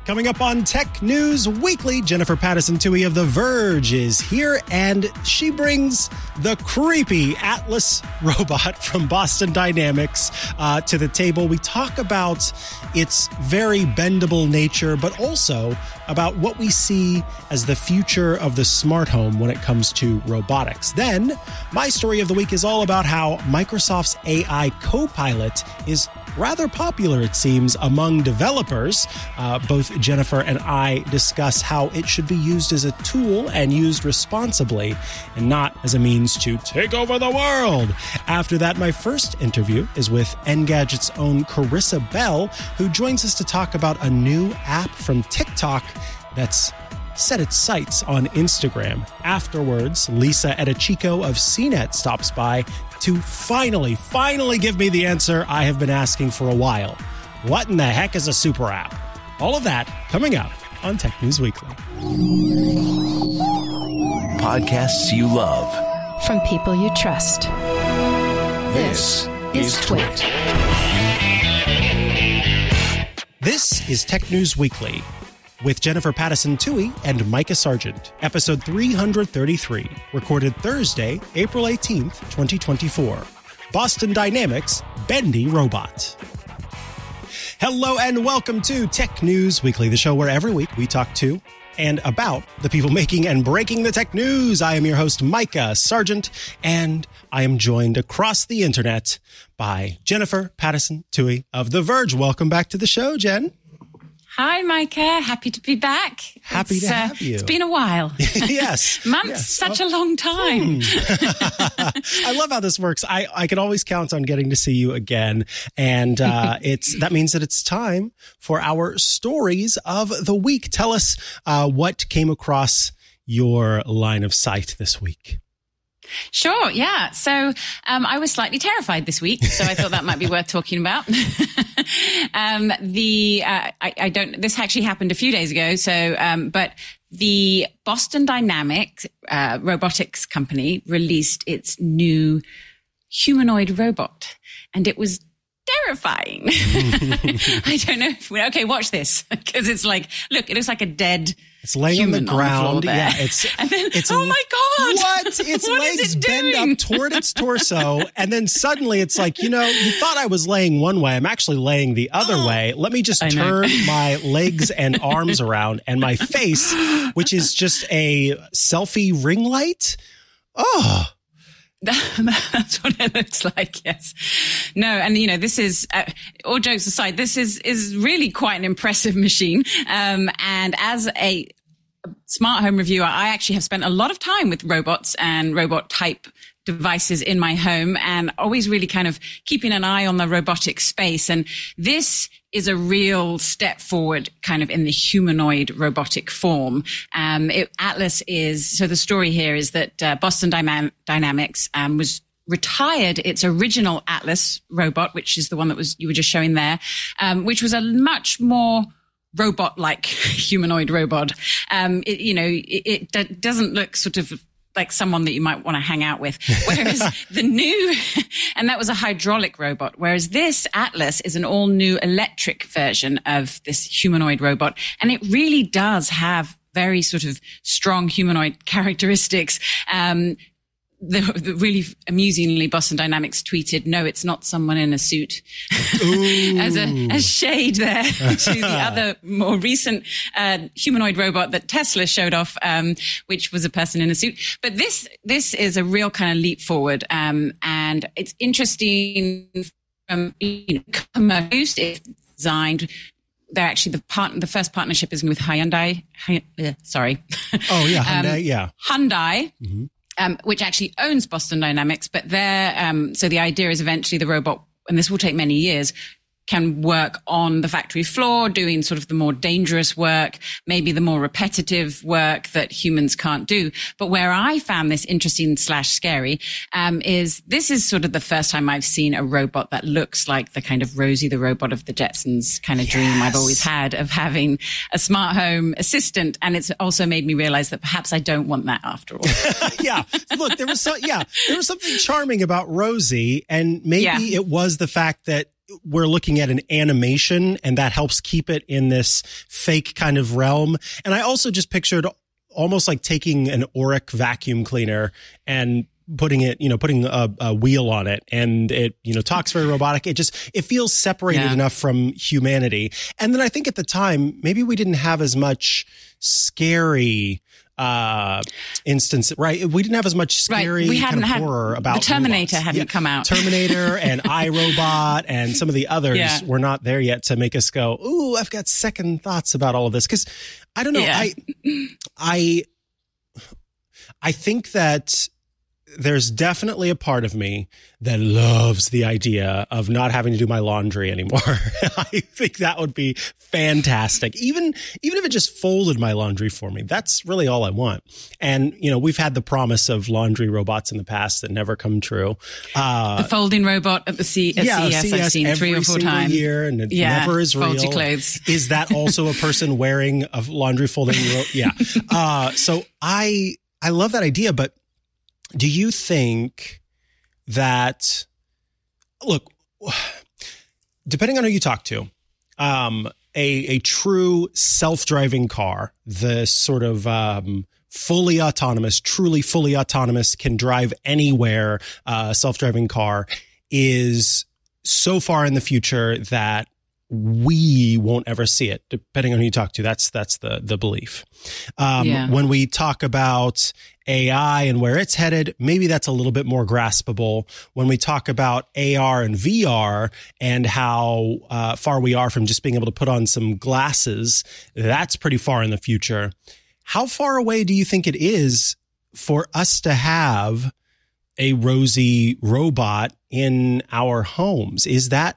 Coming up on Tech News Weekly, Jennifer Patterson-Toohey of The Verge is here, and she brings the creepy Atlas robot from Boston Dynamics to the table. We talk about its very bendable nature, but also about what we see as the future of the smart home when it comes to robotics. Then, my story of the week is all about how Microsoft's AI Copilot is rather popular, it seems, among developers. Both Jennifer and I discuss how it should be used as a tool and used responsibly and not as a means to take over the world. After that, my first interview is with Engadget's own Carissa Bell, who joins us to talk about a new app from TikTok that's set its sights on Instagram. Afterwards, Lisa Edachico of CNET stops by to finally give me the answer I have been asking for a while. What in the heck is a super app? All of that coming up on Tech News Weekly. Podcasts you love. From people you trust. This is Twit. This is Tech News Weekly with Jennifer Patterson-Toohey and Micah Sargent, episode 333, recorded Thursday, April 18th, 2024. Boston Dynamics, Bendy Robot. Hello and welcome to Tech News Weekly, the show where every week we talk to and about the people making and breaking the tech news. I am your host, Micah Sargent, and I am joined across the internet by Jennifer Patterson-Toohey of The Verge. Welcome back to the show, Jen. Hi, Micah. Happy to be back. Happy to have you. It's been a while. Yes. Months, yes. such a long time. I love how this works. I can always count on getting to see you again. And that means that it's time for our stories of the week. Tell us what came across your line of sight this week. Sure, yeah. So I was slightly terrified this week, so I thought that might be worth talking about. This actually happened a few days ago, but the Boston Dynamics robotics company released its new humanoid robot, and it was terrifying. I don't know. Okay, watch this, because it's like, look, it looks like a dead. It's laying on the ground. Yeah, it's oh my God. What? Its what legs bend up toward its torso. And then suddenly it's like, you thought I was laying one way. I'm actually laying the other way. Let me just turn my legs and arms around, and my face, which is just a selfie ring light. Oh, that's what it looks like. Yes. No. And this is, all jokes aside, this is really quite an impressive machine. And as a smart home reviewer, I actually have spent a lot of time with robots and robot type devices in my home, and always really kind of keeping an eye on the robotic space. And this is a real step forward kind of in the humanoid robotic form. Atlas so the story here is that Boston Dynamics was retired its original Atlas robot, which is the one that you were just showing there, which was a much more robot-like humanoid robot. It doesn't look sort of like someone that you might want to hang out with. Whereas and that was a hydraulic robot. Whereas this Atlas is an all new electric version of this humanoid robot. And it really does have very sort of strong humanoid characteristics. The really amusingly, Boston Dynamics tweeted, "No, it's not someone in a suit," as a shade there to the other more recent humanoid robot that Tesla showed off, which was a person in a suit. But this is a real kind of leap forward, and it's interesting from commercial use. It's designed. They're actually the first partnership is with Hyundai. Sorry. Oh yeah, Hyundai. Yeah, Hyundai. Mm-hmm. Which actually owns Boston Dynamics, but so the idea is eventually the robot, and this will take many years, can work on the factory floor, doing sort of the more dangerous work, maybe the more repetitive work that humans can't do. But where I found this interesting / scary, is this is sort of the first time I've seen a robot that looks like the kind of Rosie the robot of the Jetsons kind of dream I've always had of having a smart home assistant. And it's also made me realize that perhaps I don't want that after all. Yeah. Look, there was something charming about Rosie, and maybe it was the fact that we're looking at an animation and that helps keep it in this fake kind of realm. And I also just pictured almost like taking an Oreck vacuum cleaner and putting a wheel on it, and it, talks very robotic. It feels separated enough from humanity. And then I think at the time, maybe we didn't have as much scary instance, right? We didn't have as much scary kind of horror about the Terminator robots. hadn't come out. Terminator and iRobot and some of the others were not there yet to make us go, ooh, I've got second thoughts about all of this. Because I don't know, I think that there's definitely a part of me that loves the idea of not having to do my laundry anymore. I think that would be fantastic. Even if it just folded my laundry for me, that's really all I want. And, we've had the promise of laundry robots in the past that never come true. The folding robot at CES I've seen 3 or 4 times. Year, and it never is real. Folds your clothes. Is that also a person wearing a laundry folding robot? Yeah. So I love that idea, but do you think that, look, depending on who you talk to, a true self-driving car, the sort of fully autonomous, truly fully autonomous, can drive anywhere self-driving car is so far in the future that we won't ever see it, depending on who you talk to. That's the belief. When we talk about AI and where it's headed, maybe that's a little bit more graspable. When we talk about AR and VR and how far we are from just being able to put on some glasses, that's pretty far in the future. How far away do you think it is for us to have a Rosie robot in our homes? Is that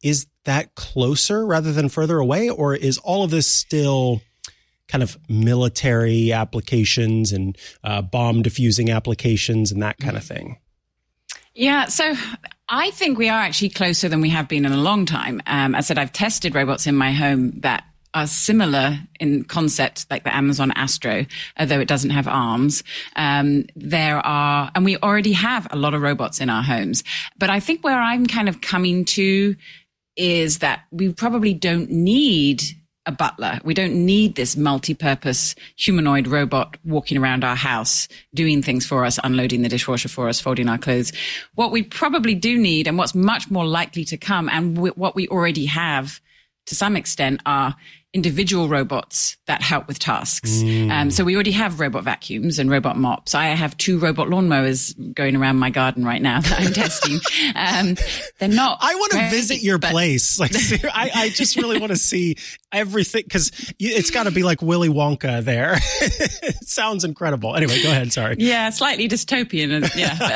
closer rather than further away, or is all of this still kind of military applications and bomb diffusing applications and that kind of thing? Yeah, so I think we are actually closer than we have been in a long time. As I said, I've tested robots in my home that are similar in concept, like the Amazon Astro, although it doesn't have arms. And we already have a lot of robots in our homes. But I think where I'm kind of coming to is that we probably don't need a butler. We don't need this multi-purpose humanoid robot walking around our house, doing things for us, unloading the dishwasher for us, folding our clothes. What we probably do need, and what's much more likely to come, and what we already have to some extent, are individual robots that help with tasks. So we already have robot vacuums and robot mops. I have 2 robot lawnmowers going around my garden right now that I'm testing. They're not. I want to visit your place. Like, I just really want to see everything, because it's got to be like Willy Wonka there. It sounds incredible. Anyway, go ahead. Sorry. Yeah, slightly dystopian.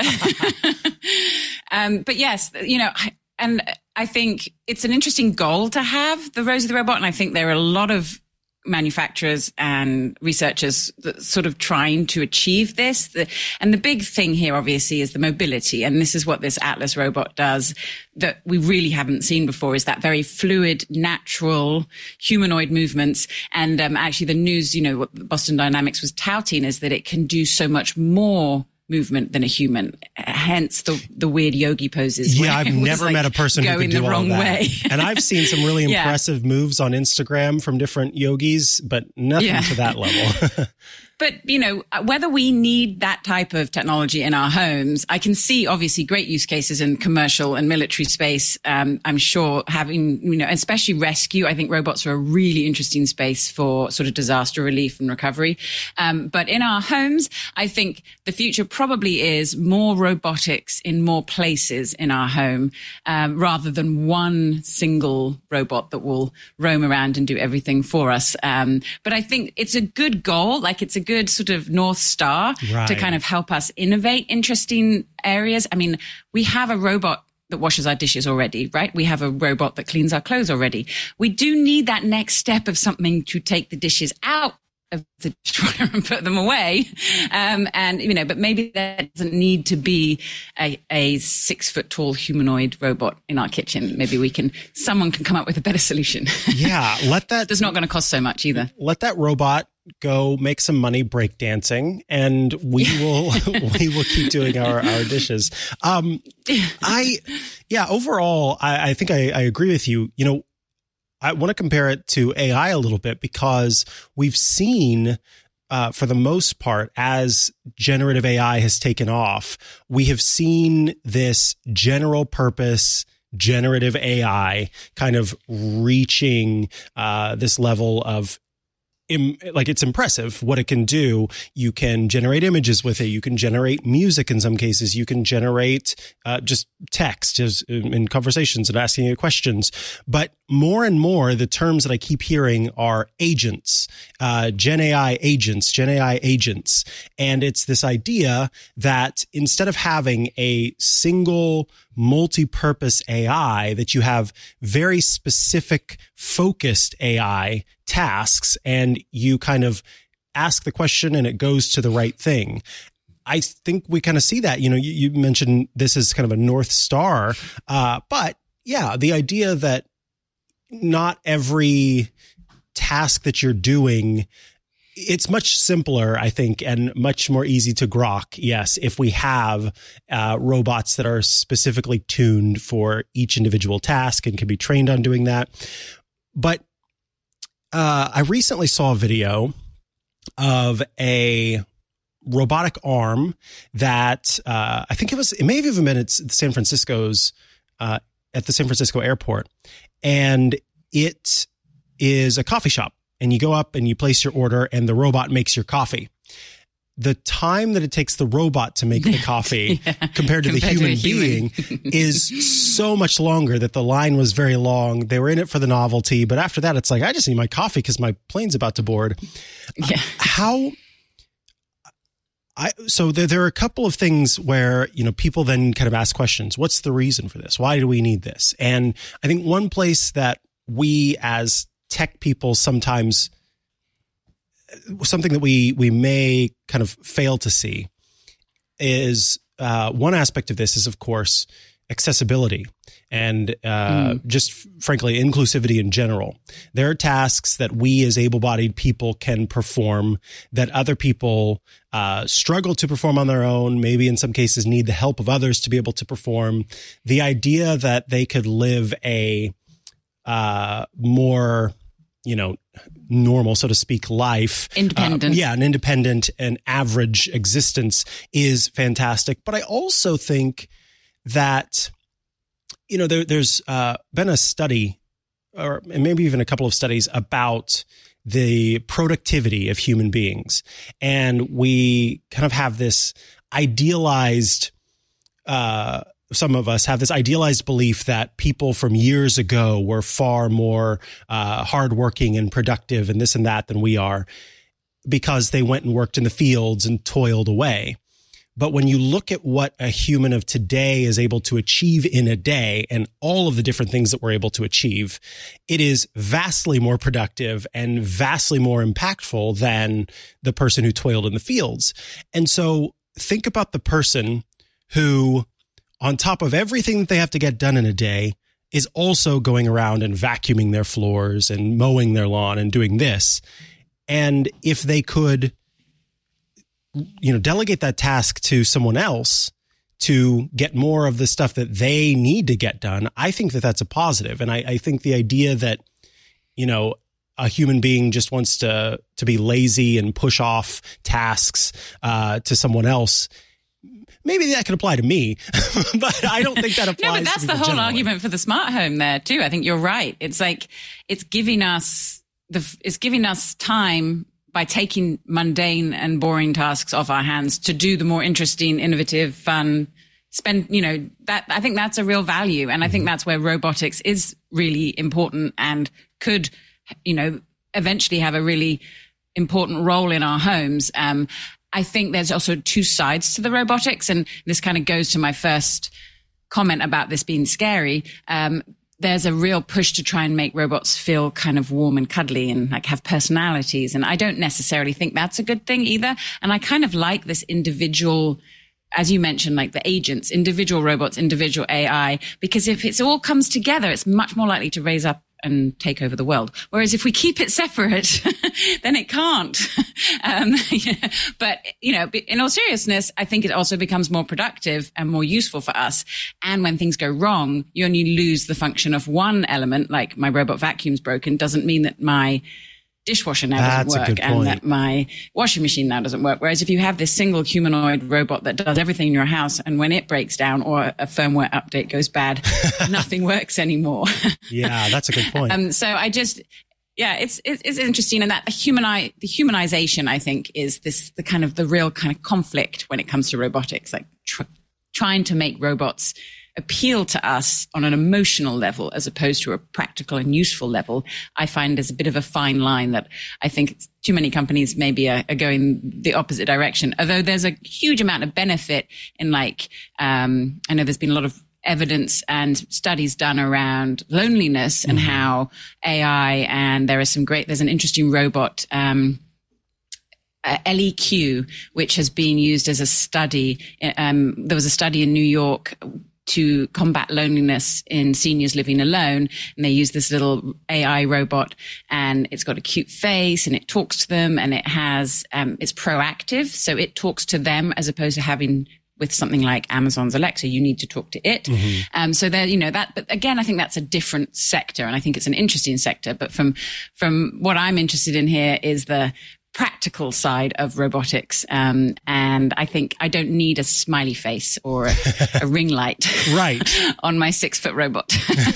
Yeah. But yes, and I think it's an interesting goal to have, the Rosie the robot. And I think there are a lot of manufacturers and researchers that sort of trying to achieve this. And the big thing here, obviously, is the mobility. And this is what this Atlas robot does that we really haven't seen before, is that very fluid, natural humanoid movements. And actually the news, what Boston Dynamics was touting is that it can do so much more movement than a human, hence the weird yogi poses. Yeah, I've never met a person who could do all that. Way. And I've seen some really impressive moves on Instagram from different yogis, but nothing to that level. But, whether we need that type of technology in our homes, I can see obviously great use cases in commercial and military space. I'm sure having, especially rescue, I think robots are a really interesting space for sort of disaster relief and recovery. But in our homes, I think the future probably is more robotics in more places in our home, rather than one single robot that will roam around and do everything for us. But I think it's a good goal. Like, it's a good sort of North Star to kind of help us innovate interesting areas. I mean, we have a robot that washes our dishes already, right? We have a robot that cleans our clothes already. We do need that next step of something to take the dishes out of the dishwasher and put them away. But maybe that doesn't need to be a 6-foot-tall humanoid robot in our kitchen. Maybe someone can come up with a better solution. Yeah. It's not going to cost so much either. Let that robot go make some money breakdancing, and we will keep doing our dishes. Overall, I think I agree with you. You know, I want to compare it to AI a little bit, because we've seen, for the most part, as generative AI has taken off, we have seen this general purpose generative AI kind of reaching this level of it's impressive what it can do. You can generate images with it. You can generate music in some cases. You can generate just text in conversations and asking it questions. But more and more, the terms that I keep hearing are agents, Gen AI agents. And it's this idea that instead of having a single multi-purpose AI, that you have very specific focused AI tasks, and you kind of ask the question and it goes to the right thing. I think we kind of see that. You know, you mentioned this is kind of a North Star, but yeah, the idea that not every task that you're doing, it's much simpler, I think, and much more easy to grok, yes, if we have robots that are specifically tuned for each individual task and can be trained on doing that. But I recently saw a video of a robotic arm that I think it may have even been at the San Francisco airport, and it is a coffee shop. And you go up and you place your order, and the robot makes your coffee. The time that it takes the robot to make the coffee compared to the human being is so much longer that the line was very long. They were in it for the novelty. But after that, it's like, I just need my coffee because my plane's about to board. Yeah. So there are a couple of things where, you know, people then kind of ask questions. What's the reason for this? Why do we need this? And I think one place that we as tech people sometimes, something that we may kind of fail to see is one aspect of this is, of course, accessibility and just frankly, inclusivity in general. There are tasks that we as able-bodied people can perform that other people struggle to perform on their own, maybe in some cases need the help of others to be able to perform. The idea that they could live a more, you know, normal, so to speak, life. Independent. An independent and average existence is fantastic. But I also think that, you know, there's been a study, or maybe even a couple of studies about the productivity of human beings. And we kind of have this idealized, some of us have this idealized belief that people from years ago were far more hardworking and productive and this and that than we are, because they went and worked in the fields and toiled away. But when you look at what a human of today is able to achieve in a day and all of the different things that we're able to achieve, it is vastly more productive and vastly more impactful than the person who toiled in the fields. And so think about the person who, on top of everything that they have to get done in a day, is also going around and vacuuming their floors and mowing their lawn and doing this. And if they could, you know, delegate that task to someone else to get more of the stuff that they need to get done, I think that that's a positive. And I think the idea that, you know, a human being just wants to be lazy and push off tasks to someone else, maybe that could apply to me, but I don't think that applies. No, but that's the whole generally. Argument for the smart home there too. I think you're right. It's like, it's giving us time by taking mundane and boring tasks off our hands to do the more interesting, innovative, fun, that I think that's a real value. And I think that's where robotics is really important and could, you know, eventually have a really important role in our homes. I think there's also two sides to the robotics, and this kind of goes to my first comment about this being scary. There's a real push to try and make robots feel kind of warm and cuddly and like have personalities. And I don't necessarily think that's a good thing either. And I kind of like this individual, as you mentioned, like the agents, individual robots, individual AI, because if it all comes together, it's much more likely to raise up and take over the world. Whereas if we keep it separate, then it can't. But, in all seriousness, I think it also becomes more productive and more useful for us. And when things go wrong, you only lose the function of one element, like my robot vacuum's broken, doesn't mean that my dishwasher now doesn't work and that my washing machine now doesn't work. Whereas if you have this single humanoid robot that does everything in your house, and when it breaks down or a firmware update goes bad, nothing works anymore. Yeah, that's a good point. So I just, it's interesting. And that the humanization, I think, is the real kind of conflict when it comes to robotics, like trying to make robots appeal to us on an emotional level as opposed to a practical and useful level. I find there's a bit of a fine line that I think too many companies maybe are going the opposite direction. Although there's a huge amount of benefit in I know there's been a lot of evidence and studies done around loneliness and how AI, and there's an interesting robot, LEQ, which has been used as a study. There was a study in New York to combat loneliness in seniors living alone. And they use this little AI robot, and it's got a cute face and it talks to them, and it has, it's proactive. So it talks to them as opposed to having with something like Amazon's Alexa, you need to talk to it. So there, but again, I think that's a different sector, and I think it's an interesting sector. But from what I'm interested in here is the practical side of robotics. And I think I don't need a smiley face or a ring light right on my 6-foot robot.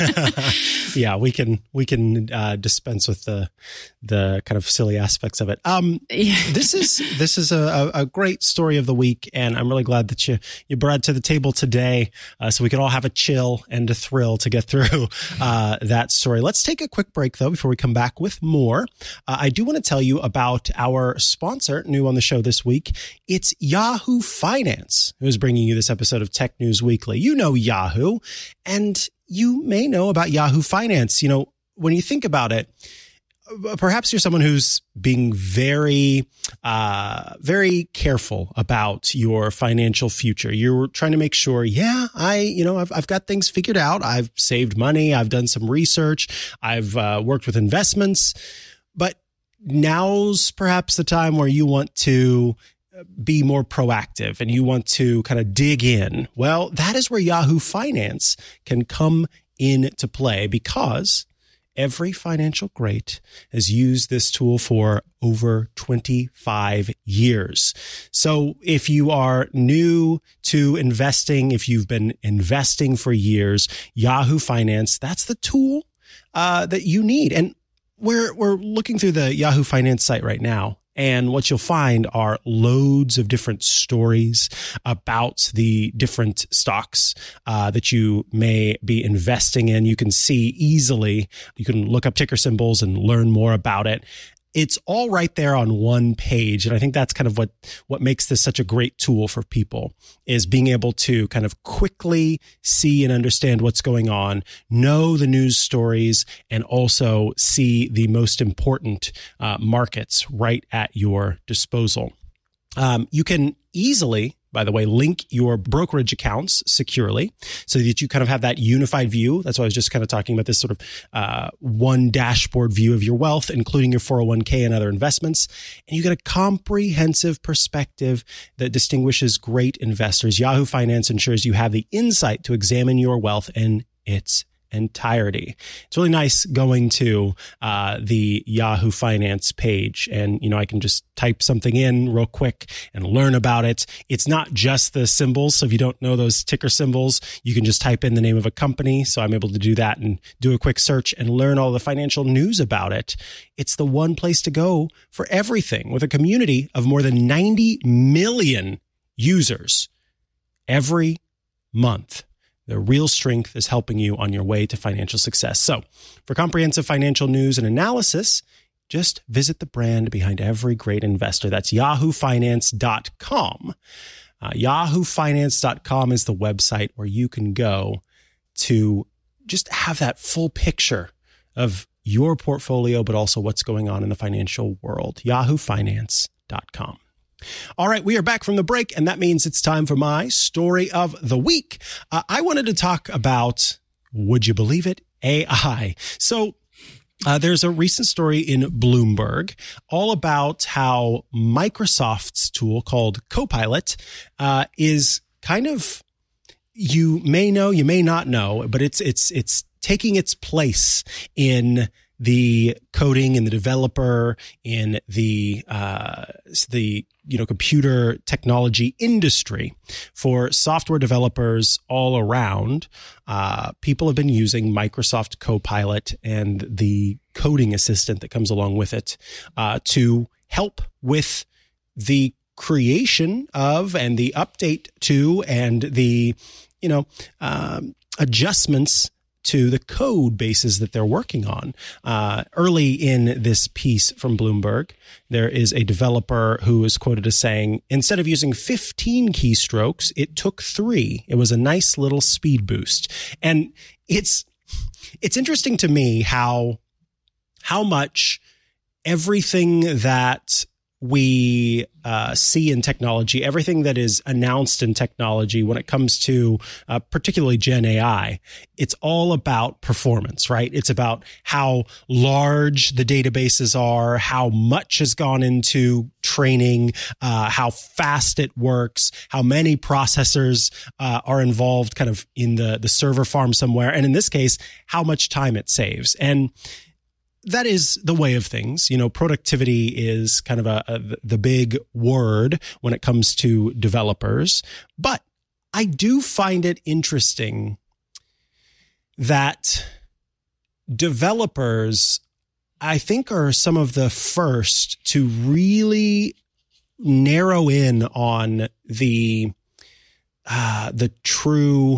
Yeah, we can dispense with the kind of silly aspects of it. This is a great story of the week, and I'm really glad that you brought it to the table today, so we can all have a chill and a thrill to get through that story. Let's take a quick break though before we come back with more. I do want to tell you about our sponsor, new on the show this week. It's Yahoo Finance, who is bringing you this episode of Tech News Weekly. You know Yahoo, and you may know about Yahoo Finance. When you think about it, perhaps you're someone who's being very, very careful about your financial future. You're trying to make sure, I've got things figured out. I've saved money. I've done some research. I've worked with investments, but now's perhaps the time where you want to be more proactive and you want to kind of dig in. Well, that is where Yahoo Finance can come into play, because every financial great has used this tool for over 25 years. So if you are new to investing, if you've been investing for years, Yahoo Finance, that's the tool that you need. And we're looking through the Yahoo Finance site right now, and what you'll find are loads of different stories about the different stocks that you may be investing in. You can see easily, you can look up ticker symbols and learn more about it. It's all right there on one page. And I think that's kind of what makes this such a great tool for people, is being able to kind of quickly see and understand what's going on, know the news stories, and also see the most important markets right at your disposal. You can easily, by the way, link your brokerage accounts securely so that you kind of have that unified view. That's why I was just kind of talking about this sort of one dashboard view of your wealth, including your 401k and other investments. And you get a comprehensive perspective that distinguishes great investors. Yahoo Finance ensures you have the insight to examine your wealth in its entirety. It's really nice going to the Yahoo Finance page, and I can just type something in real quick and learn about it. It's not just the symbols. So if you don't know those ticker symbols, you can just type in the name of a company. So I'm able to do that and do a quick search and learn all the financial news about it. It's the one place to go for everything, with a community of more than 90 million users every month. The real strength is helping you on your way to financial success. So for comprehensive financial news and analysis, just visit the brand behind every great investor. That's yahoofinance.com. Yahoofinance.com is the website where you can go to just have that full picture of your portfolio, but also what's going on in the financial world. Yahoofinance.com. All right, we are back from the break, and that means it's time for my story of the week. I wanted to talk about, would you believe it, AI. So There's a recent story in Bloomberg all about how Microsoft's tool called Copilot is kind of, you may know, you may not know, but it's taking its place in the coding and the developer, in the computer technology industry. For software developers all around, people have been using Microsoft Copilot and the coding assistant that comes along with it to help with the creation of and the update to and the adjustments to the code bases that they're working on. Early in this piece from Bloomberg, there is a developer who is quoted as saying, instead of using 15 keystrokes, it took 3. It was a nice little speed boost. And it's interesting to me how much everything that we see in technology, everything that is announced in technology when it comes to particularly Gen AI, it's all about performance, right? It's about how large the databases are, how much has gone into training, how fast it works, how many processors are involved kind of in the server farm somewhere. And in this case, how much time it saves. And that is the way of things. Productivity is kind of the big word when it comes to developers. But I do find it interesting that developers, I think, are some of the first to really narrow in on the true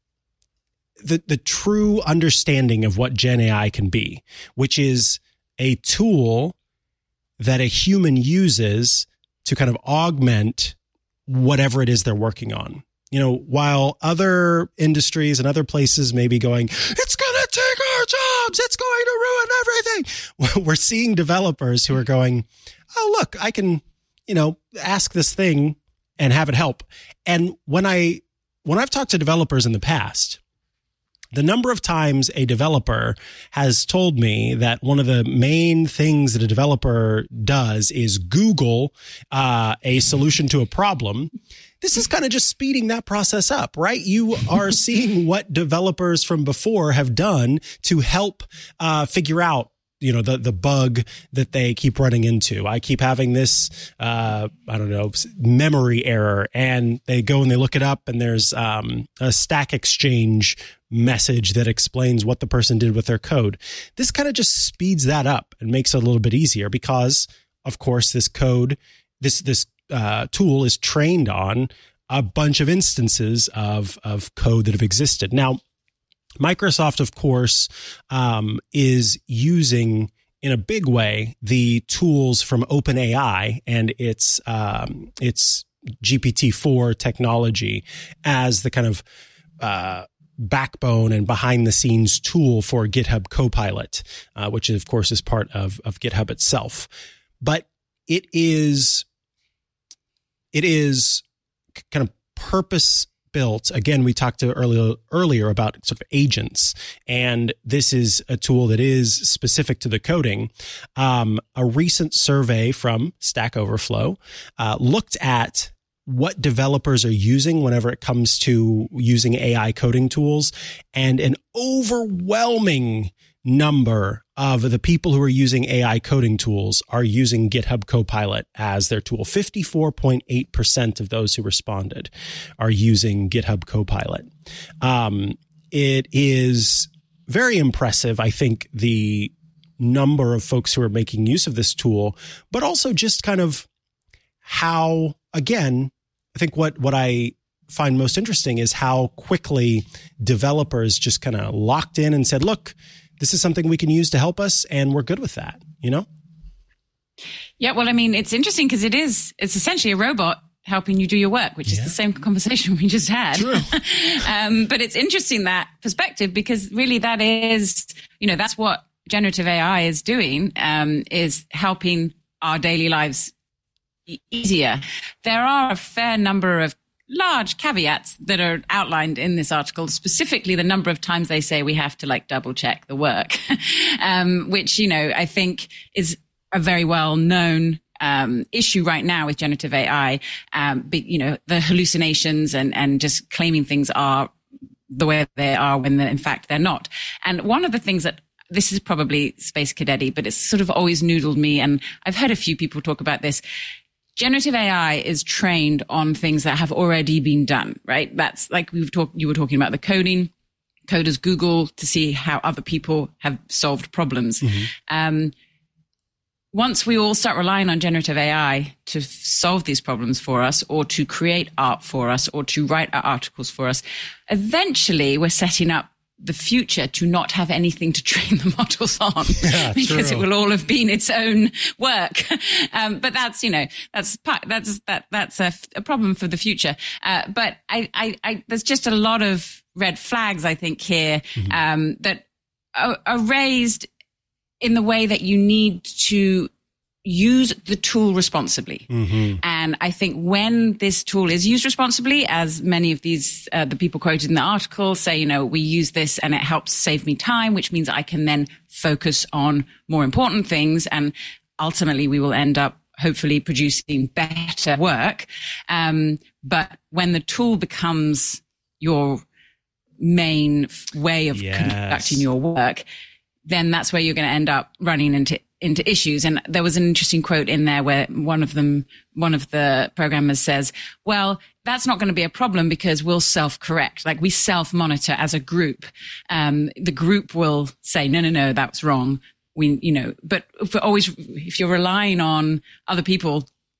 understanding of what Gen AI can be, which is a tool that a human uses to kind of augment whatever it is they're working on. While other industries and other places may be going, it's going to take our jobs, it's going to ruin everything. We're seeing developers who are going, oh, look, I can, ask this thing and have it help. And when I've talked to developers in the past, the number of times a developer has told me that one of the main things that a developer does is Google a solution to a problem. This is kind of just speeding that process up, right? You are seeing what developers from before have done to help figure out the bug that they keep running into. I keep having this, memory error, and they go and they look it up, and there's a Stack Exchange message that explains what the person did with their code. This kind of just speeds that up and makes it a little bit easier because, of course, this code, this tool is trained on a bunch of instances of code that have existed. Now, Microsoft, of course, is using in a big way the tools from OpenAI and its GPT-4 technology as the kind of backbone and behind the scenes tool for GitHub Copilot, which of course is part of GitHub itself. But it is kind of purpose built. Again, we talked earlier about sort of agents, and this is a tool that is specific to the coding. A recent survey from Stack Overflow looked at what developers are using whenever it comes to using AI coding tools, and an overwhelming number of the people who are using AI coding tools are using GitHub Copilot as their tool. 54.8% of those who responded are using GitHub Copilot. It is very impressive, I think, the number of folks who are making use of this tool, but also just kind of how, again, I think what I find most interesting is how quickly developers just kind of locked in and said, look, this is something we can use to help us, and we're good with that, Yeah, well, I mean, it's interesting because it's essentially a robot helping you do your work, which is the same conversation we just had. True. But it's interesting, that perspective, because really that is, that's what generative AI is doing, is helping our daily lives easier. There are a fair number of large caveats that are outlined in this article, specifically the number of times they say we have to like double check the work, which, you know, I think is a very well known issue right now with generative AI. But, you know, the hallucinations and just claiming things are the way they are when in fact they're not. And one of the things that this is probably space cadet-y, but it's sort of always noodled me. And I've heard a few people talk about this. Generative AI is trained on things that have already been done, right? That's like you were talking about the coding. Coders Google to see how other people have solved problems. Mm-hmm. Once we all start relying on generative AI to solve these problems for us, or to create art for us, or to write our articles for us, eventually we're setting up the future to not have anything to train the models on, because it will all have been its own work. But that's, you know, that's a problem for the future. But I there's just a lot of red flags, I think, here, that are raised in the way that you need to use the tool responsibly. Mm-hmm. And I think when this tool is used responsibly, as many of these, the people quoted in the article say, you know, we use this and it helps save me time, which means I can then focus on more important things. And ultimately we will end up hopefully producing better work. But when the tool becomes your main way of conducting your work, then that's where you're going to end up running into issues. And there was an interesting quote in there where one of the programmers says, well, that's not going to be a problem because we'll self-correct. Like we self-monitor as a group. The group will say, no, that's wrong. But if you're relying on other people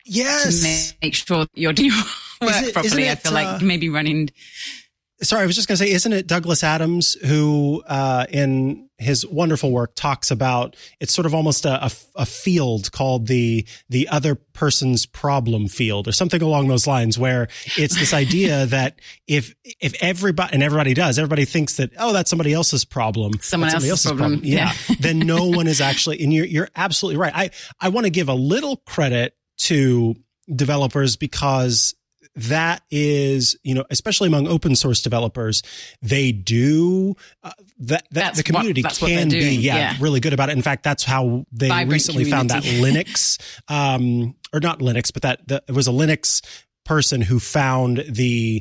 to make sure you're doing your work properly, I feel like maybe running. Sorry, I was just going to say, isn't it Douglas Adams who, in his wonderful work, talks about it's sort of almost a field called the other person's problem field or something along those lines, where it's this idea that if everybody thinks that, oh, that's somebody else's problem, somebody else's problem. Yeah. Then no one is actually, and you're absolutely right. I want to give a little credit to developers because that is, you know, especially among open source developers, they do the community can be really good about it. In fact, that's how they recently found that Linux, or not Linux, but it was a Linux person who found the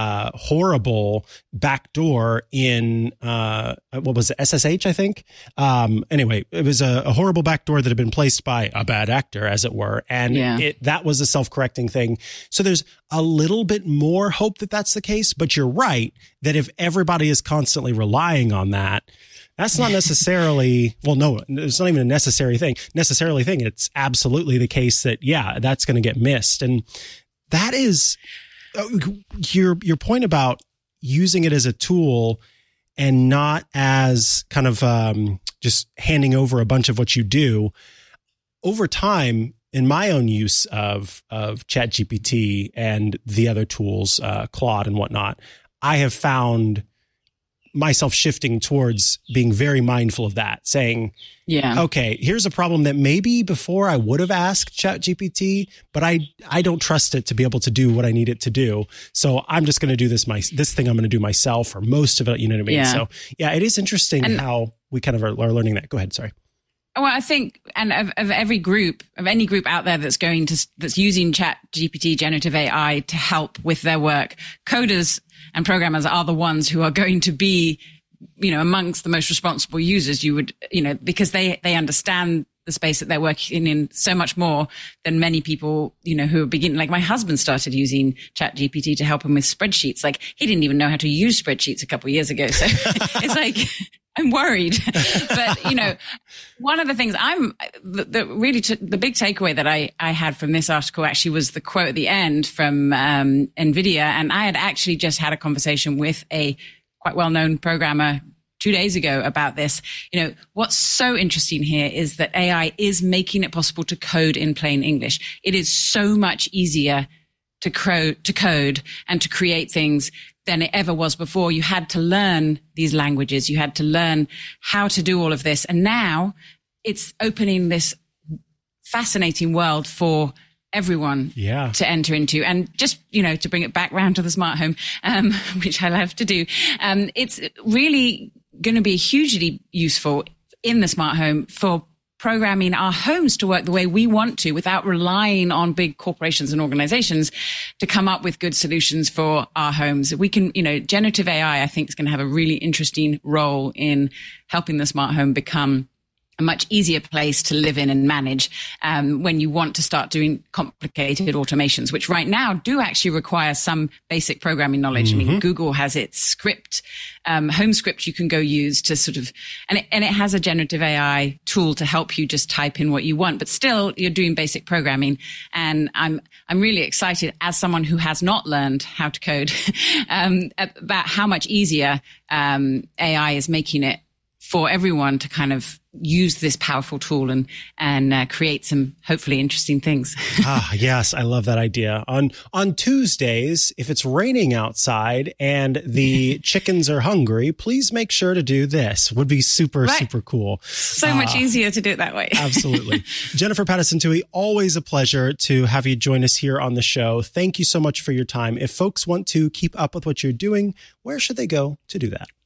horrible backdoor in what was it, SSH, I think. Anyway, it was a horrible backdoor that had been placed by a bad actor, as it were, and that was a self-correcting thing. So there's a little bit more hope that that's the case, but you're right that if everybody is constantly relying on that, that's not necessarily, well, no, it's not even a necessarily thing. It's absolutely the case that, that's going to get missed. And that is your point about using it as a tool and not as kind of just handing over a bunch of what you do. Over time, in my own use of ChatGPT and the other tools, Claude and whatnot, I have found myself shifting towards being very mindful of that, saying, okay, here's a problem that maybe before I would have asked ChatGPT, but I don't trust it to be able to do what I need it to do. So I'm just going to do this thing I'm going to do myself, or most of it, you know what I mean? Yeah. So it is interesting how we kind of are learning that. Go ahead. Sorry. Well, I think, and of any group out there that's using ChatGPT, generative AI to help with their work, coders and programmers are the ones who are going to be, you know, amongst the most responsible users. You would, you know, because they understand the space that they're working in so much more than many people, you know, who are beginning. Like my husband started using ChatGPT to help him with spreadsheets. Like he didn't even know how to use spreadsheets a couple of years ago. So it's like, I'm worried. But, you know, one of the things the big takeaway that I had from this article actually was the quote at the end from NVIDIA. And I had actually just had a conversation with a quite well-known programmer 2 days ago about this. You know, what's so interesting here is that AI is making it possible to code in plain English. It is so much easier to code and to create things than it ever was before. You had to learn these languages. You had to learn how to do all of this. And now it's opening this fascinating world for everyone Yeah. to enter into. And just, to bring it back round to the smart home, which I love to do, it's really going to be hugely useful in the smart home for programming our homes to work the way we want to without relying on big corporations and organizations to come up with good solutions for our homes. We can, generative AI, I think, is going to have a really interesting role in helping the smart home become a much easier place to live in and manage when you want to start doing complicated automations, which right now do actually require some basic programming knowledge. I mean, Google has its script, home script you can go use to sort of, and it has a generative AI tool to help you just type in what you want, but still you're doing basic programming. And I'm really excited as someone who has not learned how to code about how much easier AI is making it for everyone to kind of use this powerful tool and create some hopefully interesting things. Yes, I love that idea. On Tuesdays, if it's raining outside and the chickens are hungry, please make sure to do this. Would be super cool. So much easier to do it that way. Absolutely. Jennifer Pattison Tuohy, always a pleasure to have you join us here on the show. Thank you so much for your time. If folks want to keep up with what you're doing, where should they go to do that?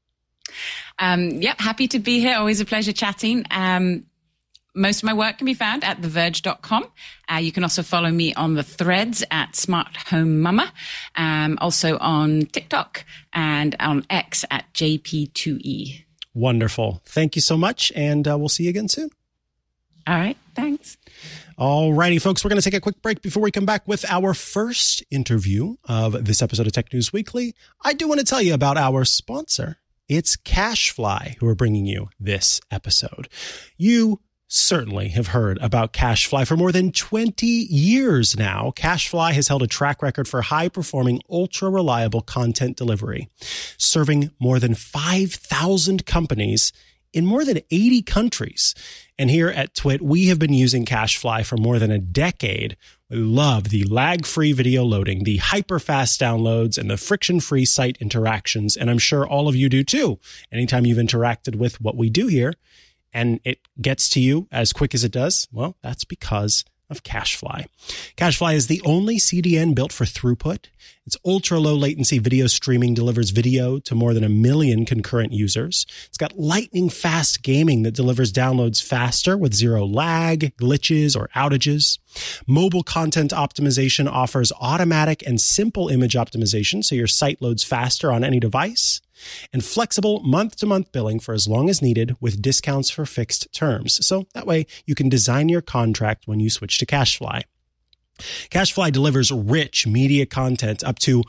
Happy to be here. Always a pleasure chatting. Most of my work can be found at theverge.com. You can also follow me on the threads at Smart Home Mama, also on TikTok and on X at JP2E. Wonderful. Thank you so much. And we'll see you again soon. All right. Thanks. All righty, folks, we're going to take a quick break before we come back with our first interview of this episode of Tech News Weekly. I do want to tell you about our sponsor. It's CacheFly who are bringing you this episode. You certainly have heard about CacheFly for more than 20 years now. CacheFly has held a track record for high-performing, ultra-reliable content delivery, serving more than 5,000 companies in more than 80 countries. And here at Twit, we have been using CacheFly for more than a decade. We love the lag-free video loading, the hyper-fast downloads, and the friction-free site interactions. And I'm sure all of you do too. Anytime you've interacted with what we do here and it gets to you as quick as it does, well, that's because of CacheFly. CacheFly is the only CDN built for throughput. Its ultra-low latency video streaming delivers video to more than 1 million concurrent users. It's got lightning-fast gaming that delivers downloads faster with zero lag, glitches, or outages. Mobile content optimization offers automatic and simple image optimization so your site loads faster on any device. And flexible month-to-month billing for as long as needed with discounts for fixed terms. So that way you can design your contract when you switch to CacheFly. CacheFly delivers rich media content up to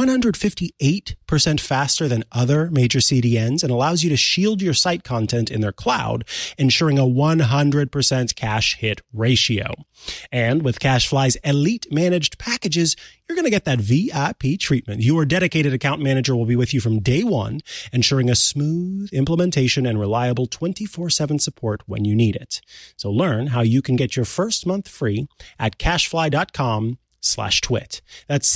158% faster than other major CDNs and allows you to shield your site content in their cloud, ensuring a 100% cache hit ratio. And with CacheFly's elite managed packages, you're going to get that VIP treatment. Your dedicated account manager will be with you from day one, ensuring a smooth implementation and reliable 24/7 support when you need it. So learn how you can get your first month free at cachefly.com/twit. That's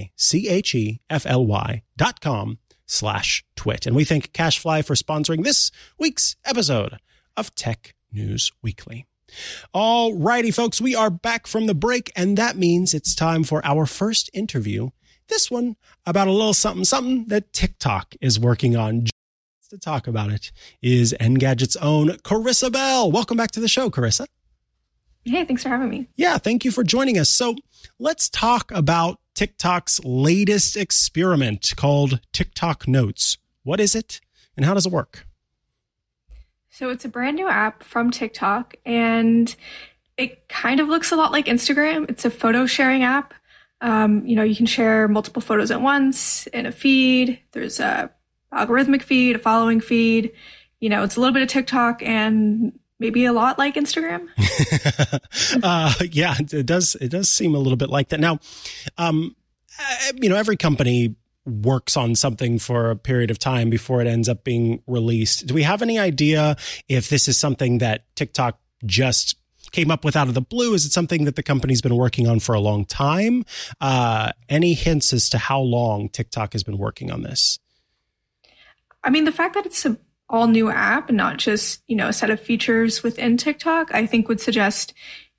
CACHEFLY.com/twit. And we thank CacheFly for sponsoring this week's episode of Tech News Weekly. All righty, folks, we are back from the break, and that means it's time for our first interview. This one about a little something that TikTok is working on. Just to talk about it is Engadget's own Carissa Bell. Welcome back to the show, Carissa. Hey, thanks for having me. Yeah, thank you for joining us. So let's talk about TikTok's latest experiment called TikTok Notes. What is it, and how does it work? So it's a brand new app from TikTok, and it kind of looks a lot like Instagram. It's a photo sharing app. You can share multiple photos at once in a feed. There's a algorithmic feed, a following feed. It's a little bit of TikTok and maybe a lot like Instagram. Yeah, it does seem a little bit like that. Now, every company works on something for a period of time before it ends up being released. Do we have any idea if this is something that TikTok just came up with out of the blue? Is it something that the company's been working on for a long time? Any hints as to how long TikTok has been working on this? I mean, the fact that it's an all new app and not just, a set of features within TikTok, I think would suggest,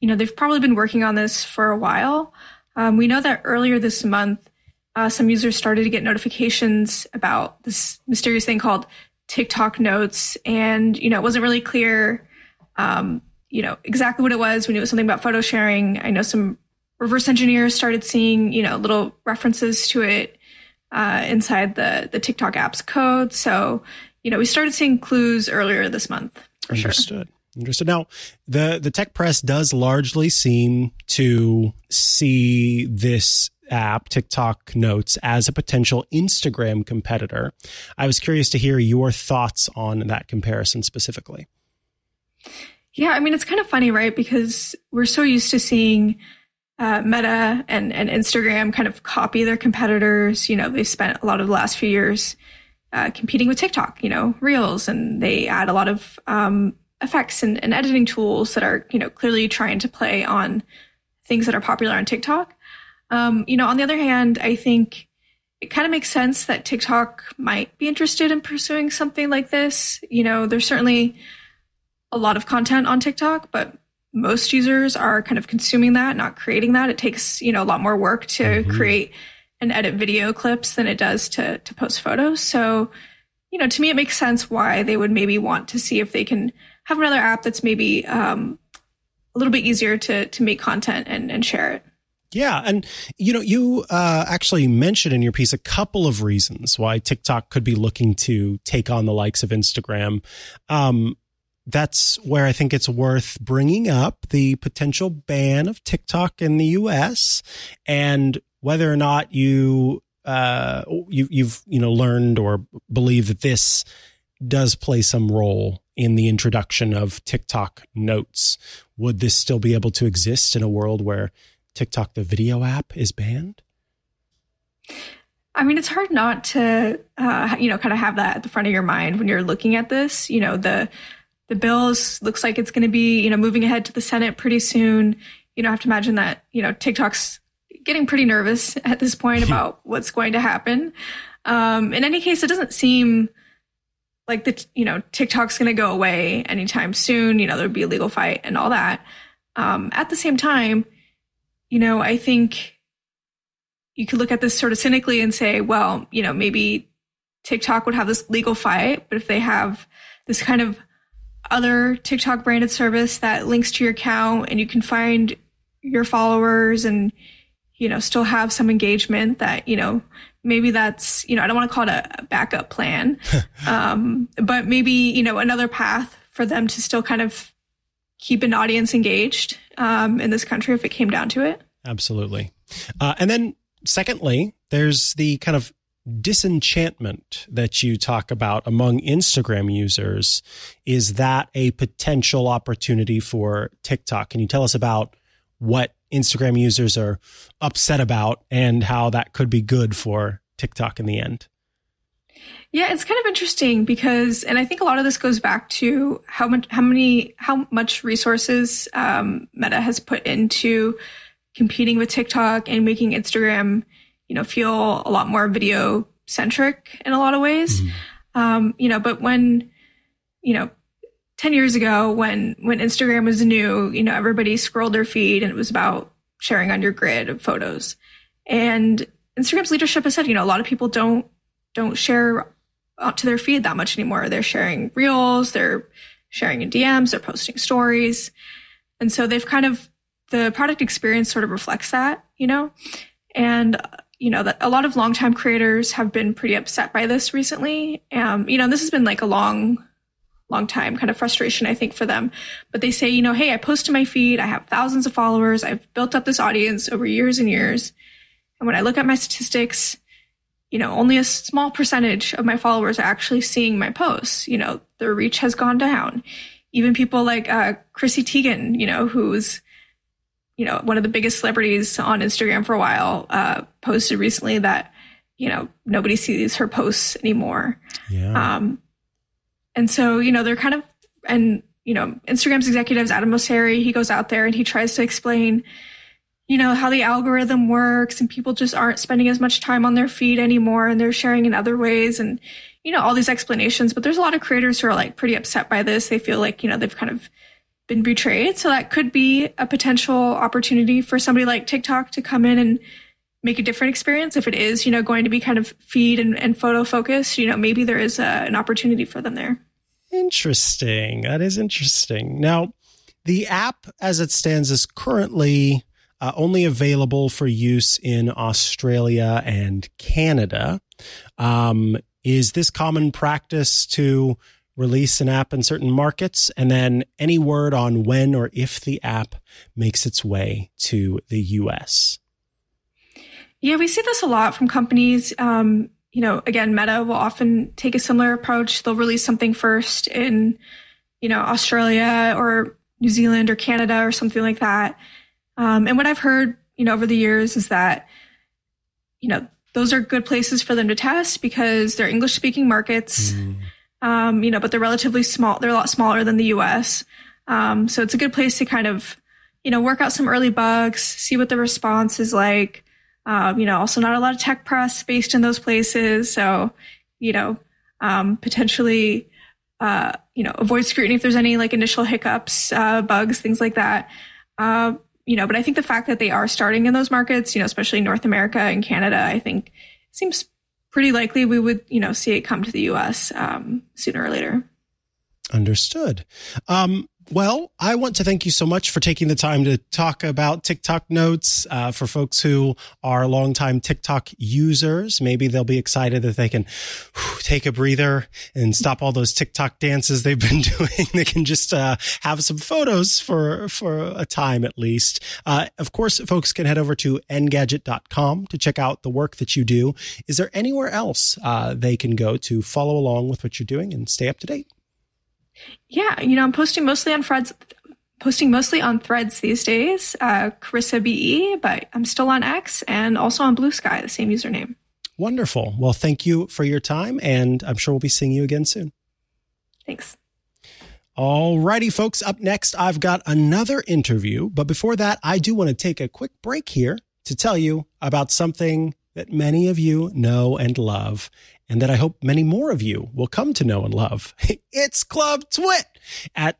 they've probably been working on this for a while. We know that earlier this month, some users started to get notifications about this mysterious thing called TikTok Notes. And, it wasn't really clear, exactly what it was. We knew it was something about photo sharing. I know some reverse engineers started seeing, little references to it inside the TikTok app's code. So, we started seeing clues earlier this month. For Understood. Now, the tech press does largely seem to see this app, TikTok Notes, as a potential Instagram competitor. I was curious to hear your thoughts on that comparison specifically. Yeah, I mean, it's kind of funny, right? Because we're so used to seeing Meta and Instagram kind of copy their competitors. They've spent a lot of the last few years competing with TikTok, Reels, and they add a lot of effects and editing tools that are, clearly trying to play on things that are popular on TikTok. On the other hand, I think it kind of makes sense that TikTok might be interested in pursuing something like this. There's certainly a lot of content on TikTok, but most users are kind of consuming that, not creating that. It takes, a lot more work to create and edit video clips than it does to post photos. So, to me, it makes sense why they would maybe want to see if they can have another app that's maybe a little bit easier to make content and share it. Yeah. And, you actually mentioned in your piece a couple of reasons why TikTok could be looking to take on the likes of Instagram. That's where I think it's worth bringing up the potential ban of TikTok in the US and whether or not you've learned or believe that this does play some role in the introduction of TikTok Notes. Would this still be able to exist in a world where TikTok, the video app, is banned? I mean, it's hard not to, kind of have that at the front of your mind when you're looking at this. The bill looks like it's going to be, moving ahead to the Senate pretty soon. I have to imagine that, TikTok's getting pretty nervous at this point about what's going to happen. In any case, it doesn't seem like TikTok's going to go away anytime soon. There'll be a legal fight and all that. At the same time, I think you could look at this sort of cynically and say, well, maybe TikTok would have this legal fight, but if they have this kind of other TikTok branded service that links to your account and you can find your followers and, still have some engagement that, maybe that's, I don't want to call it a backup plan, but maybe, another path for them to still kind of keep an audience engaged in this country if it came down to it. Absolutely. And then secondly, there's the kind of disenchantment that you talk about among Instagram users. Is that a potential opportunity for TikTok? Can you tell us about what Instagram users are upset about and how that could be good for TikTok in the end? Yeah, it's kind of interesting because, and I think a lot of this goes back to how much resources Meta has put into competing with TikTok and making Instagram, feel a lot more video centric in a lot of ways. But when, 10 years ago when Instagram was new, everybody scrolled their feed and it was about sharing on your grid of photos. And Instagram's leadership has said, a lot of people don't share to their feed that much anymore. They're sharing Reels, they're sharing in DMs, they're posting stories. And so they've the product experience sort of reflects that, and, that a lot of longtime creators have been pretty upset by this recently. This has been like a long time kind of frustration, I think, for them. But they say, hey, I post to my feed. I have thousands of followers. I've built up this audience over years and years. And when I look at my statistics, only a small percentage of my followers are actually seeing my posts. Their reach has gone down. Even people like Chrissy Teigen, who's, one of the biggest celebrities on Instagram for a while, posted recently that, nobody sees her posts anymore. Yeah. And so, they're kind of, and, Instagram's executives, Adam Mosseri, he goes out there and he tries to explain, how the algorithm works and people just aren't spending as much time on their feed anymore and they're sharing in other ways and, all these explanations. But there's a lot of creators who are like pretty upset by this. They feel like, they've kind of been betrayed. So that could be a potential opportunity for somebody like TikTok to come in and make a different experience. If it is, going to be kind of feed and photo focused, maybe there is an opportunity for them there. Interesting. That is interesting. Now, the app as it stands is currently only available for use in Australia and Canada. Is this common practice to release an app in certain markets? And then any word on when or if the app makes its way to the US? Yeah, we see this a lot from companies. Again, Meta will often take a similar approach. They'll release something first in, Australia or New Zealand or Canada or something like that. And what I've heard, over the years is that, those are good places for them to test because they're English speaking markets, but they're relatively small. They're a lot smaller than the US. So it's a good place to kind of, work out some early bugs, see what the response is like. Also not a lot of tech press based in those places. So, potentially, avoid scrutiny if there's any like initial hiccups, bugs, things like that. But I think the fact that they are starting in those markets, especially North America and Canada, I think seems pretty likely we would, see it come to the US sooner or later. Understood. Well, I want to thank you so much for taking the time to talk about TikTok Notes. For folks who are longtime TikTok users, maybe they'll be excited that they can take a breather and stop all those TikTok dances they've been doing. They can just have some photos for a time at least. Of course, folks can head over to engadget.com to check out the work that you do. Is there anywhere else they can go to follow along with what you're doing and stay up to date? Yeah, I'm posting mostly on Threads these days, Carissa BE, but I'm still on X and also on Blue Sky, the same username. Wonderful. Well, thank you for your time, and I'm sure we'll be seeing you again soon. Thanks. All righty, folks. Up next, I've got another interview. But before that, I do want to take a quick break here to tell you about something that many of you know and love, and that I hope many more of you will come to know and love. It's Club Twit at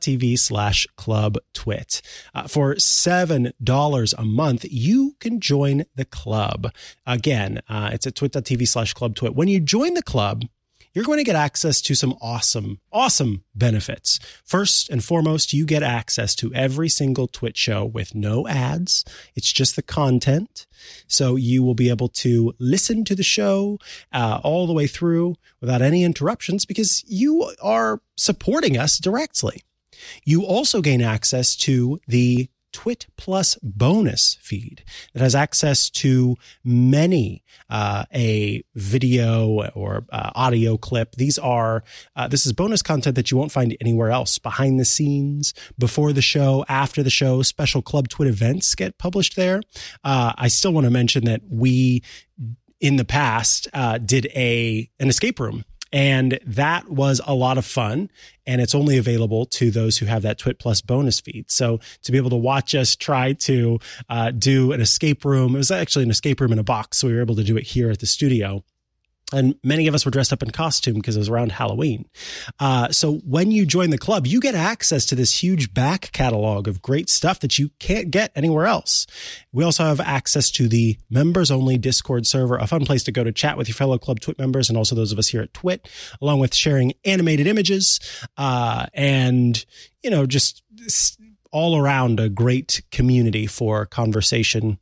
twit.tv/clubtwit. For $7 a month, you can join the club. Again, it's at twit.tv/clubtwit. When you join the club, you're going to get access to some awesome benefits. First and foremost, you get access to every single Twit show with no ads. It's just the content. So you will be able to listen to the show all the way through without any interruptions because you are supporting us directly. You also gain access to the Twit Plus bonus feed that has access to many a video or audio clip. This is bonus content that you won't find anywhere else. Behind the scenes, before the show, after the show, special Club Twit events get published there. I still want to mention that we, in the past, did an escape room. And that was a lot of fun, and it's only available to those who have that Twit Plus bonus feed. So to be able to watch us try to do an escape room, it was actually an escape room in a box, so we were able to do it here at the studio. And many of us were dressed up in costume because it was around Halloween. So when you join the club, you get access to this huge back catalog of great stuff that you can't get anywhere else. We also have access to the members only Discord server, a fun place to go to chat with your fellow Club Twit members and also those of us here at Twit, along with sharing animated images, and, just all around a great community for conversation.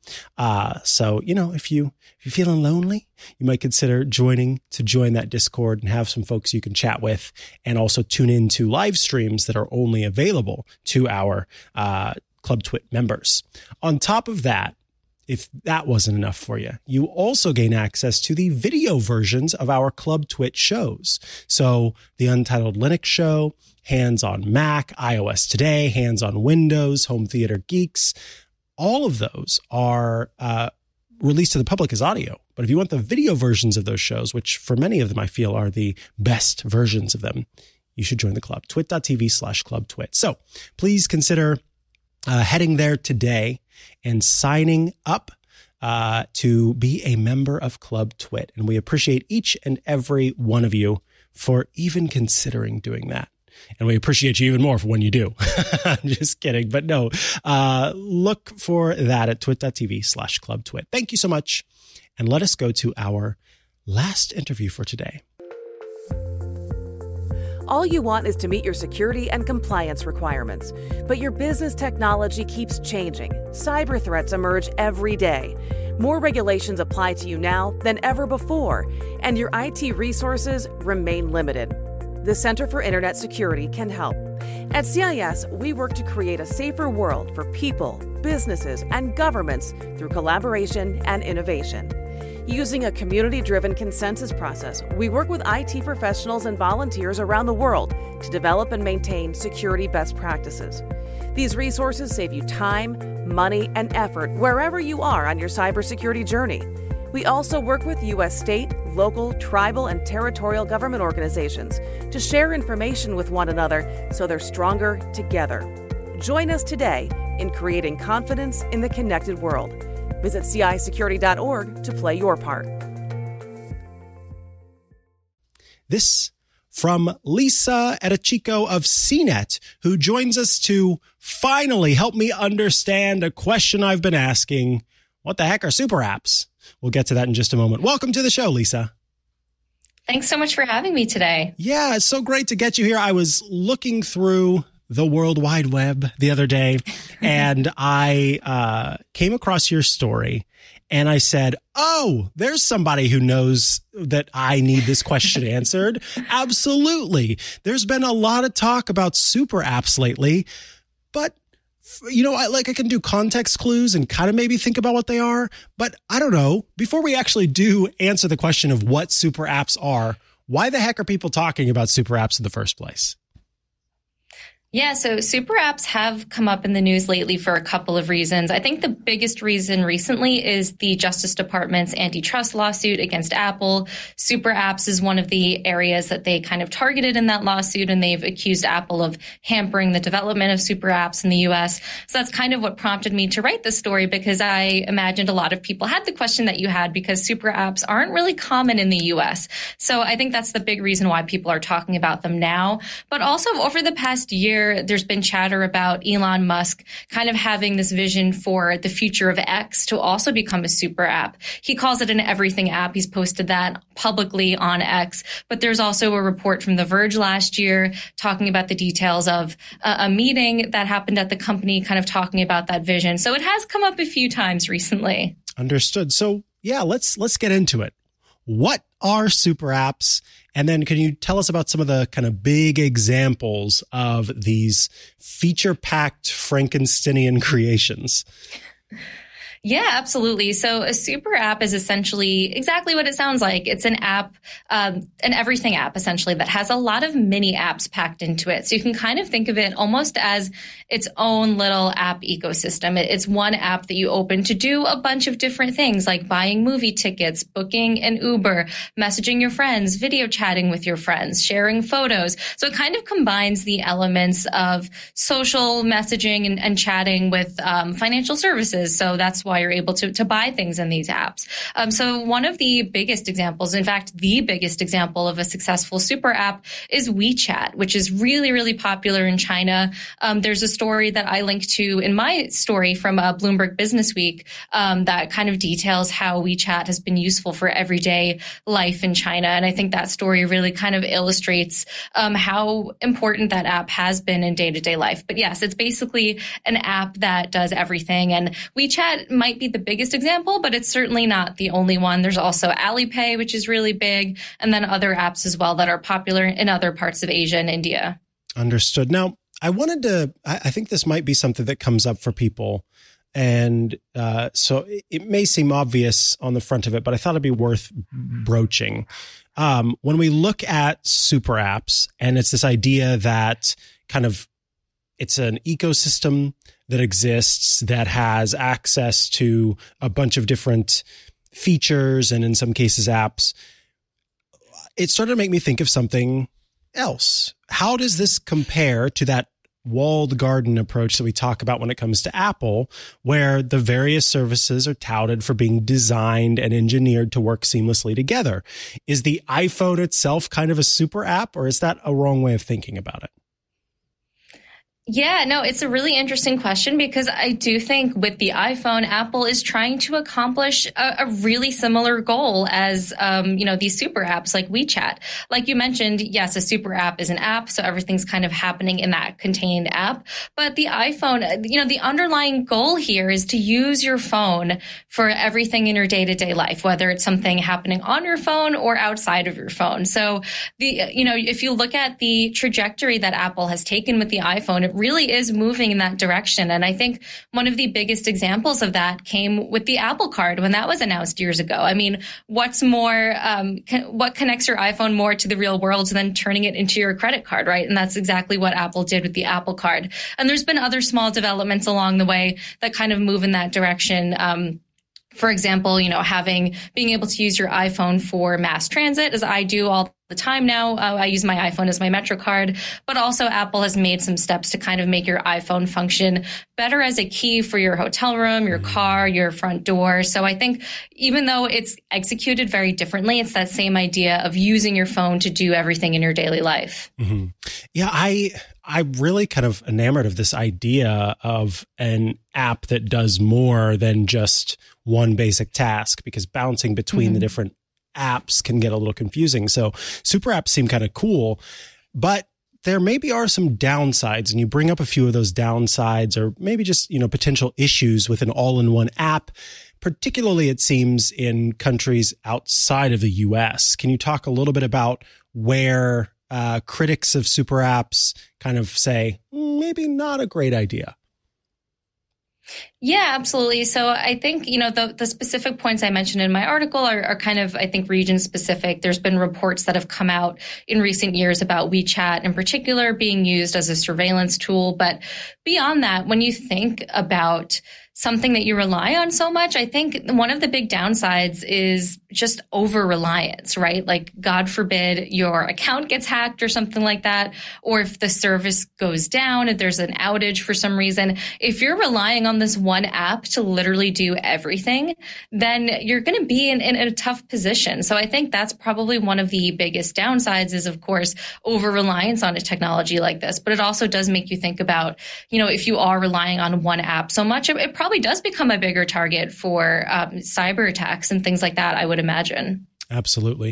So, if you're feeling lonely, you might consider join that Discord and have some folks you can chat with, and also tune into live streams that are only available to our Club Twit members. On top of that, if that wasn't enough for you, you also gain access to the video versions of our Club Twit shows. So the Untitled Linux Show, Hands on Mac, iOS Today, Hands on Windows, Home Theater Geeks, all of those are released to the public as audio. But if you want the video versions of those shows, which for many of them I feel are the best versions of them, you should join the club, twit.tv/clubtwit. So please consider heading there today and signing up to be a member of Club Twit. And we appreciate each and every one of you for even considering doing that. And we appreciate you even more for when you do. I'm just kidding. But no, look for that at twit.tv/clubtwit. Thank you so much. And let us go to our last interview for today. All you want is to meet your security and compliance requirements. But your business technology keeps changing. Cyber threats emerge every day. More regulations apply to you now than ever before, and your IT resources remain limited. The Center for Internet Security can help. At CIS, we work to create a safer world for people, businesses, and governments through collaboration and innovation. Using a community-driven consensus process, we work with IT professionals and volunteers around the world to develop and maintain security best practices. These resources save you time, money, and effort wherever you are on your cybersecurity journey. We also work with U.S. state, local, tribal, and territorial government organizations to share information with one another so they're stronger together. Join us today in creating confidence in the connected world. Visit cisecurity.org to play your part. This from Lisa Edachico of CNET, who joins us to finally help me understand a question I've been asking. What the heck are super apps? We'll get to that in just a moment. Welcome to the show, Lisa. Thanks so much for having me today. Yeah, it's so great to get you here. I was looking through the World Wide Web the other day, and I came across your story, and I said, oh, there's somebody who knows that I need this question answered. Absolutely. There's been a lot of talk about super apps lately, but I can do context clues and kind of maybe think about what they are, but I don't know. Before we actually do answer the question of what super apps are, why the heck are people talking about super apps in the first place? Yeah, so super apps have come up in the news lately for a couple of reasons. I think the biggest reason recently is the Justice Department's antitrust lawsuit against Apple. Super apps is one of the areas that they kind of targeted in that lawsuit, and they've accused Apple of hampering the development of super apps in the U.S. So that's kind of what prompted me to write this story, because I imagined a lot of people had the question that you had, because super apps aren't really common in the U.S. So I think that's the big reason why people are talking about them now. But also over the past year, there's been chatter about Elon Musk kind of having this vision for the future of X to also become a super app. He calls it an everything app. He's posted that publicly on X. But there's also a report from The Verge last year talking about the details of a meeting that happened at the company, kind of talking about that vision. So it has come up a few times recently. Understood. So yeah, let's get into it. What are super apps? And then can you tell us about some of the kind of big examples of these feature-packed Frankensteinian creations? Yeah, absolutely. So a super app is essentially exactly what it sounds like. It's an app, an everything app, essentially, that has a lot of mini apps packed into it. So you can kind of think of it almost as its own little app ecosystem. It's one app that you open to do a bunch of different things, like buying movie tickets, booking an Uber, messaging your friends, video chatting with your friends, sharing photos. So it kind of combines the elements of social messaging and chatting with financial services. So that's why you're able to buy things in these apps. So one of the biggest examples, in fact, the biggest example of a successful super app is WeChat, which is really, really popular in China. There's a story that I linked to in my story from Bloomberg Business Week that kind of details how WeChat has been useful for everyday life in China. And I think that story really kind of illustrates how important that app has been in day-to-day life. But yes, it's basically an app that does everything. And WeChat might be the biggest example, but it's certainly not the only one. There's also Alipay, which is really big, and then other apps as well that are popular in other parts of Asia and India. Understood. Now, I think this might be something that comes up for people. And so it may seem obvious on the front of it, but I thought it'd be worth broaching. When we look at super apps, and it's this idea that kind of it's an ecosystem that exists that has access to a bunch of different features and in some cases apps, it started to make me think of something else. How does this compare to that walled garden approach that we talk about when it comes to Apple, where the various services are touted for being designed and engineered to work seamlessly together? Is the iPhone itself kind of a super app, or is that a wrong way of thinking about it? Yeah, no, it's a really interesting question because I do think with the iPhone, Apple is trying to accomplish a really similar goal as, these super apps like WeChat. Like you mentioned, yes, a super app is an app, so everything's kind of happening in that contained app. But the iPhone, the underlying goal here is to use your phone for everything in your day-to-day life, whether it's something happening on your phone or outside of your phone. So if you look at the trajectory that Apple has taken with the iPhone, it really is moving in that direction. And I think one of the biggest examples of that came with the Apple Card when that was announced years ago. I mean, what's more, what connects your iPhone more to the real world than turning it into your credit card, right? And that's exactly what Apple did with the Apple Card. And there's been other small developments along the way that kind of move in that direction. For example, being able to use your iPhone for mass transit, as I do all the time now. I use my iPhone as my Metro card, but also Apple has made some steps to kind of make your iPhone function better as a key for your hotel room, your car, your front door. So I think even though it's executed very differently, it's that same idea of using your phone to do everything in your daily life. Mm-hmm. Yeah, I'm really kind of enamored of this idea of an app that does more than just one basic task, because bouncing between the different apps can get a little confusing. So super apps seem kind of cool, but there maybe are some downsides, and you bring up a few of those downsides, or maybe just, potential issues with an all-in-one app, particularly it seems in countries outside of the US. Can you talk a little bit about where critics of super apps kind of say, maybe not a great idea? Yeah, absolutely. So I think, the specific points I mentioned in my article are kind of, I think, region specific. There's been reports that have come out in recent years about WeChat in particular being used as a surveillance tool. But beyond that, when you think about something that you rely on so much, I think one of the big downsides is just over-reliance, right? Like, God forbid your account gets hacked or something like that, or if the service goes down, if there's an outage for some reason, if you're relying on this one app to literally do everything, then you're going to be in a tough position. So I think that's probably one of the biggest downsides is, of course, over-reliance on a technology like this. But it also does make you think about, if you are relying on one app so much, it probably does become a bigger target for cyber attacks and things like that, I would imagine. Absolutely.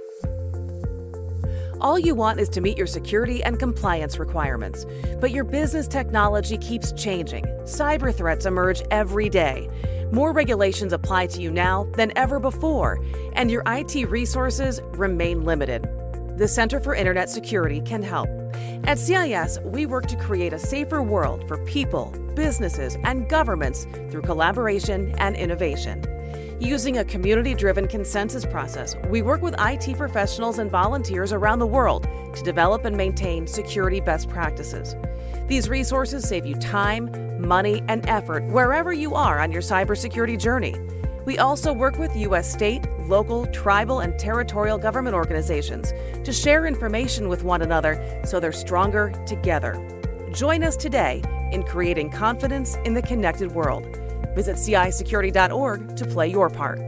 All you want is to meet your security and compliance requirements. But your business technology keeps changing. Cyber threats emerge every day. More regulations apply to you now than ever before, and your IT resources remain limited. The Center for Internet Security can help. At CIS, we work to create a safer world for people, businesses, and governments through collaboration and innovation. Using a community-driven consensus process, we work with IT professionals and volunteers around the world to develop and maintain security best practices. These resources save you time, money, and effort wherever you are on your cybersecurity journey. We also work with U.S. state, local, tribal, and territorial government organizations to share information with one another so they're stronger together. Join us today in creating confidence in the connected world. Visit cisecurity.org to play your part.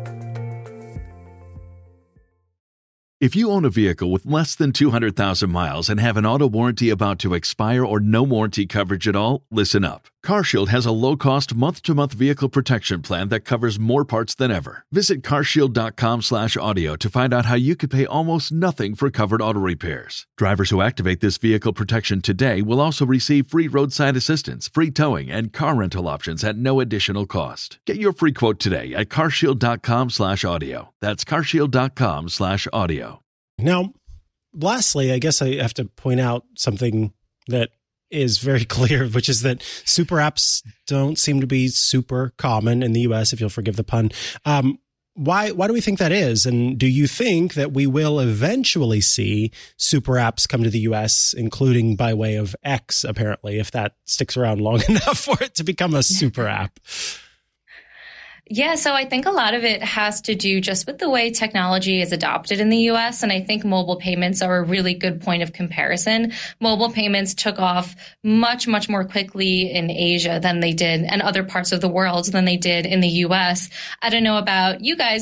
If you own a vehicle with less than 200,000 miles and have an auto warranty about to expire or no warranty coverage at all, listen up. CarShield has a low-cost month-to-month vehicle protection plan that covers more parts than ever. Visit carshield.com/audio to find out how you could pay almost nothing for covered auto repairs. Drivers who activate this vehicle protection today will also receive free roadside assistance, free towing, and car rental options at no additional cost. Get your free quote today at carshield.com/audio. That's carshield.com/audio. Now, lastly, I guess I have to point out something that is very clear, which is that super apps don't seem to be super common in the US, if you'll forgive the pun. Why do we think that is? And do you think that we will eventually see super apps come to the US, including by way of X, apparently, if that sticks around long enough for it to become a super app? Yeah, so I think a lot of it has to do just with the way technology is adopted in the U.S., and I think mobile payments are a really good point of comparison. Mobile payments took off much, much more quickly in Asia than they did, and other parts of the world than they did in the U.S. I don't know about you guys, but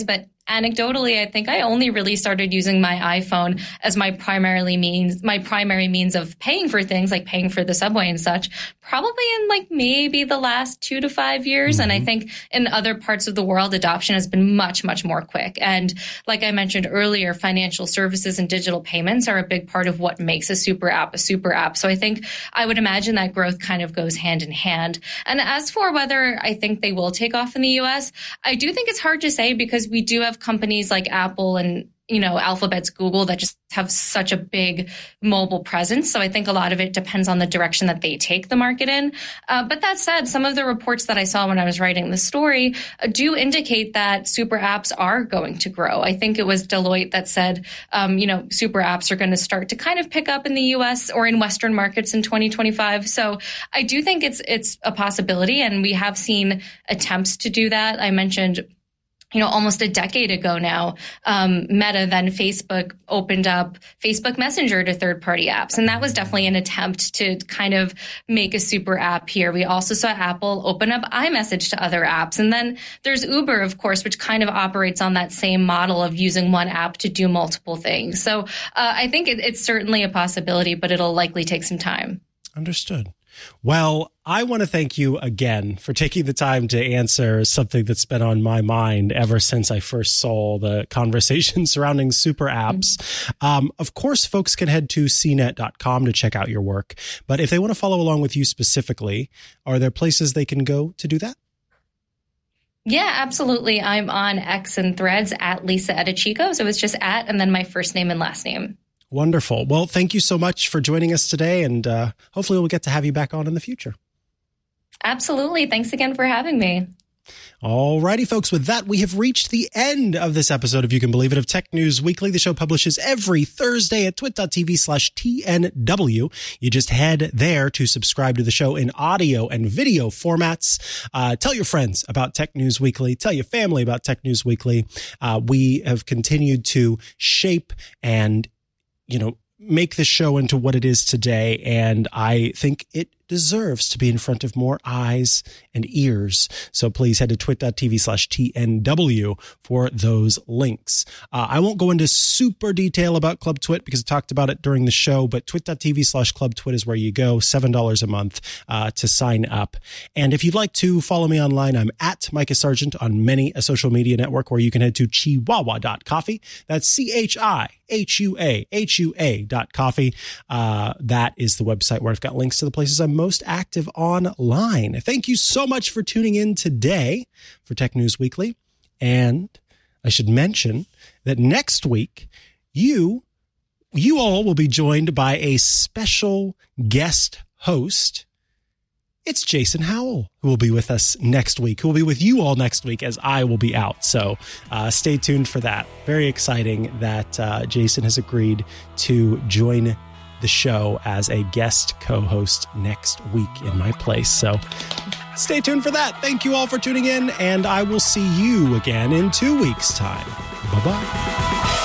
anecdotally, I think I only really started using my iPhone as my primary means of paying for things like paying for the subway and such, probably in like maybe the last 2 to 5 years. And I think in other parts of the world, adoption has been much, much more quick. And like I mentioned earlier, financial services and digital payments are a big part of what makes a super app a super app. So I think I would imagine that growth kind of goes hand in hand. And as for whether I think they will take off in the US, I do think it's hard to say because we do have companies like Apple and Alphabet's Google that just have such a big mobile presence. So I think a lot of it depends on the direction that they take the market in. But that said, some of the reports that I saw when I was writing the story do indicate that super apps are going to grow. I think it was Deloitte that said, super apps are going to start to kind of pick up in the US or in Western markets in 2025. So I do think it's a possibility. And we have seen attempts to do that. I mentioned almost a decade ago now, Meta, then Facebook, opened up Facebook Messenger to third-party apps. And that was definitely an attempt to kind of make a super app here. We also saw Apple open up iMessage to other apps. And then there's Uber, of course, which kind of operates on that same model of using one app to do multiple things. So I think it's certainly a possibility, but it'll likely take some time. Understood. Well, I want to thank you again for taking the time to answer something that's been on my mind ever since I first saw the conversation surrounding super apps. Of course, folks can head to cnet.com to check out your work. But if they want to follow along with you specifically, are there places they can go to do that? Yeah, absolutely. I'm on X and Threads at Lisa Edichico. So it's just at and then my first name and last name. Wonderful. Well, thank you so much for joining us today, and hopefully we'll get to have you back on in the future. Absolutely. Thanks again for having me. All righty, folks. With that, we have reached the end of this episode, if you can believe it, of Tech News Weekly. The show publishes every Thursday at twit.tv/TNW. You just head there to subscribe to the show in audio and video formats. Tell your friends about Tech News Weekly. Tell your family about Tech News Weekly. We have continued to shape and make the show into what it is today. And I think it deserves to be in front of more eyes and ears. So please head to twit.tv/TNW for those links. I won't go into super detail about Club Twit because I talked about it during the show, but twit.tv/Club Twit is where you go, $7 a month to sign up. And if you'd like to follow me online, I'm at Micah Sargent on many a social media network, where you can head to chihuahua.coffee. That's CHIHUAHUA.coffee. That is the website where I've got links to the places I'm most active online. Thank you so much for tuning in today for Tech News Weekly. And I should mention that next week, you all will be joined by a special guest host. It's Jason Howell, who will be with us next week, who will be with you all next week as I will be out. So stay tuned for that. Very exciting that Jason has agreed to join the show as a guest co-host next week in my place. So stay tuned for that. Thank you all for tuning in, and I will see you again in 2 weeks' time. Bye-bye.